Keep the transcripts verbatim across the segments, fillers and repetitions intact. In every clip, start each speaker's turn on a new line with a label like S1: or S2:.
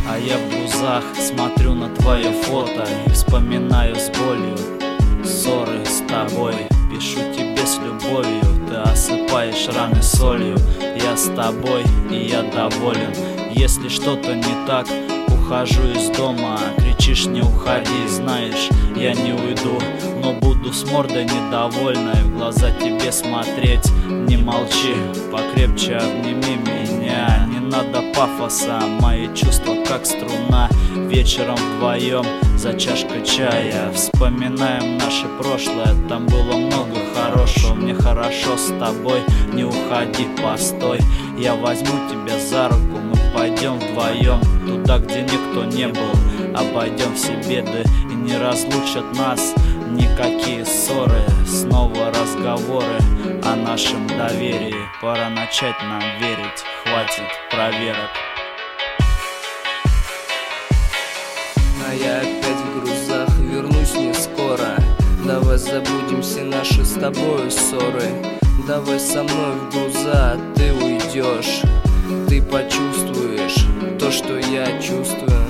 S1: А я в грузах смотрю на твое фото и вспоминаю с болью ссоры с тобой. Пишу тебе с любовью, ты осыпаешь раны солью. Я с тобой и я доволен. Если что-то не так, ухожу из дома. Кричишь: не уходи, знаешь, я не уйду, но буду с мордой недовольной в глаза тебе смотреть. Не молчи, покрепче обними меня. Не надо пафоса, мои чувства как струна. Вечером вдвоем за чашкой чая вспоминаем наше прошлое, там было много хорошего. Мне хорошо с тобой, не уходи, постой. Я возьму тебя за руку, мы пойдем вдвоем туда, где никто не был. Обойдем все беды и не разлучат нас никакие ссоры. Снова разговоры о нашем доверии. Пора начать нам верить, хватит проверок.
S2: А я опять в грузах, вернусь не скоро. Давай забудем все наши с тобой ссоры. Давай со мной в груза, ты уйдешь. Ты почувствуешь то, что я чувствую.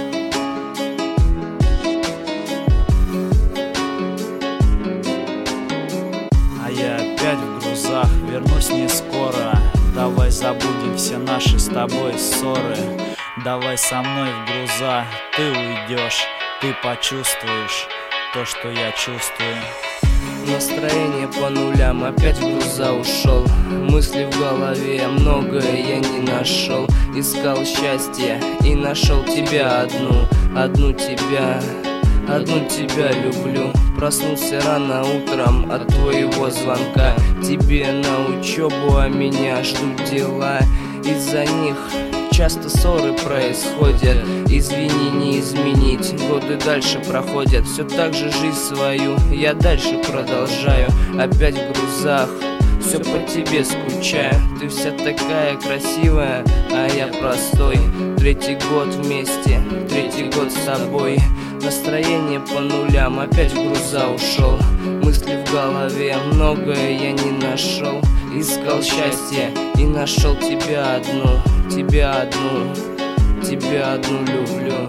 S1: А я опять в грузах, вернусь не скоро. Давай забудем все наши с тобой ссоры. Давай со мной в груза, ты уйдешь. Ты почувствуешь то, что я чувствую.
S2: Настроение по нулям, опять в груза ушел. Мысли в голове, многое я не нашел. Искал счастье и нашел тебя одну. Одну тебя, одну тебя люблю. Проснулся рано утром от твоего звонка. Тебе на учебу, а меня ждут дела. Из-за них часто ссоры происходят. Извини, не изменить, годы дальше проходят. Все так же жизнь свою я дальше продолжаю. Опять в грузах, все по тебе скучаю. Ты вся такая красивая, а я простой. Третий год вместе, третий год с тобой. Настроение по нулям, опять в груза ушел. Мысли в голове, многое я не нашел. Искал счастье и нашел тебя одну. Тебя одну, тебя одну люблю.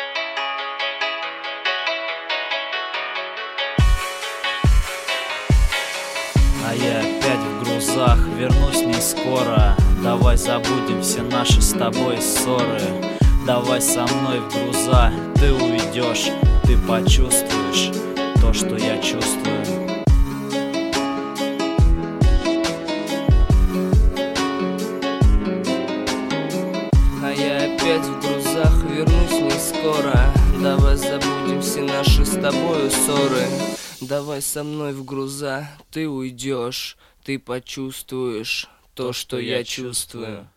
S1: А я опять в грузах, вернусь не скоро. Давай забудем все наши с тобой ссоры. Давай со мной в груза, ты уйдешь. Ты почувствуешь то, что я чувствую.
S2: А я опять в грузах, вернусь не скоро. Давай забудем все наши с тобою ссоры. Давай со мной в груза, ты уйдешь. Ты почувствуешь то, что я чувствую.